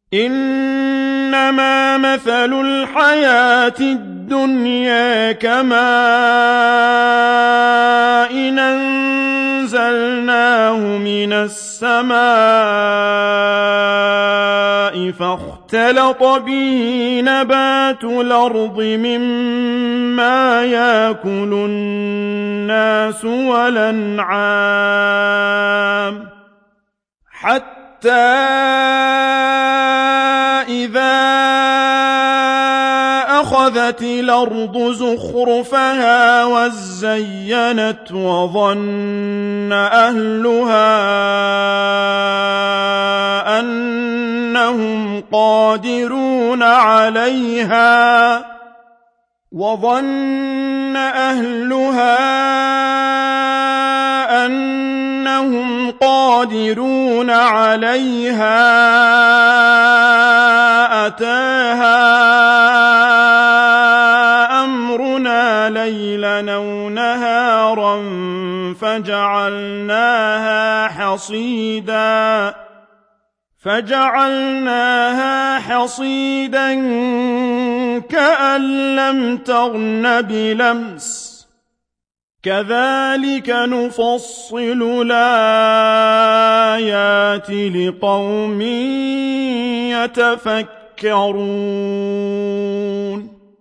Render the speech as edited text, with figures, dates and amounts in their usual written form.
إنما مثل الحياة الدنيا كماء أنزلناه من السماء فاختلط به نبات الأرض مما يأكل الناس والأنعام حتى إذا أخذت الأرض زخرفها وزينت وظن أهلها أنهم قادرون عليها أتاها أمرنا ليلا أو نهارا فجعلناها حصيدا كأن لم تغن بلمس كذلك نفصل الآيات لقوم يتفكرون